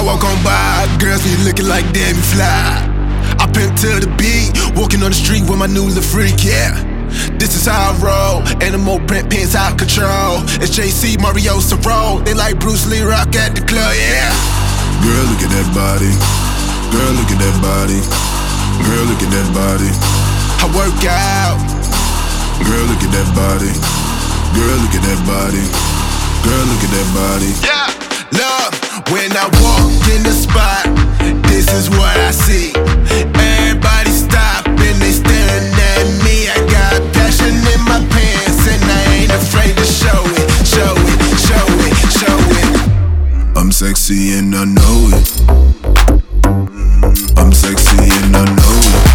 walk on by, girls be looking like Debbie Fly. I pimp to the beat, walking on the street with my new little freak, yeah. This is how I roll, animal print pants out control. It's JC, Mario Sorrow, they like Bruce Lee rock at the club, yeah. Girl, look at that body. Girl, look at that body. Girl, look at that body. I work out. Girl, look at that body. Girl, look at that body. Girl, look at that body. Yeah, look, when I walk in the spot, this is what I see. Everybody stop and they staring at me. I got passion in my pants and I ain't afraid to show it, show it, show it, show it. I'm sexy and I know it. I'm sexy and I know it.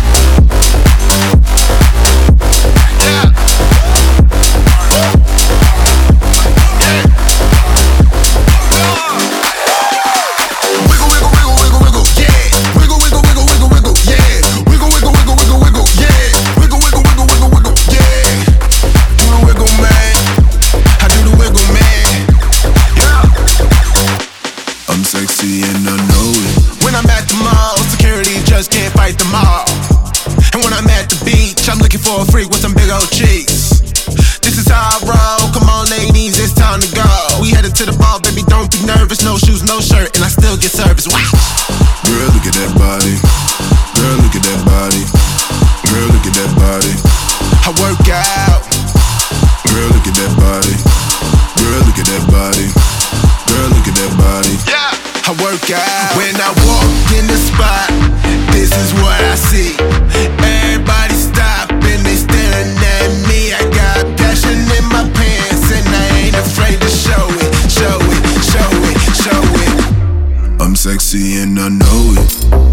Sexy and I know it. When I'm at the mall, security just can't fight them all. And when I'm at the beach, I'm looking for a freak with some big old cheeks. This is how I roll, come on ladies, it's time to go. We headed to the ball, baby, don't be nervous. No shoes, no shirt, and I still get service. Wow. Girl, look at that body. Girl, look at that body. Girl, look at that body. I work out. Girl, look at that body. Girl, look at that body. Girl, look at that body. Yeah, I work out. When I walk in the spot, this is what I see. Everybody stop and they staring at me. I got passion in my pants and I ain't afraid to show it, show it, show it, show it. I'm sexy and I know it.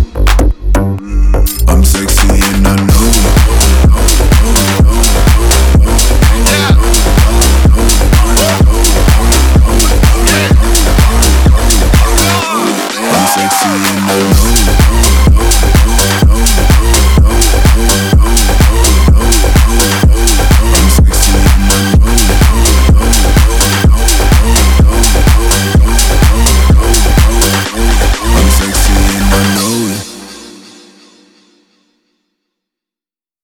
I'm sexy and I know it. I'm sexy and I know it.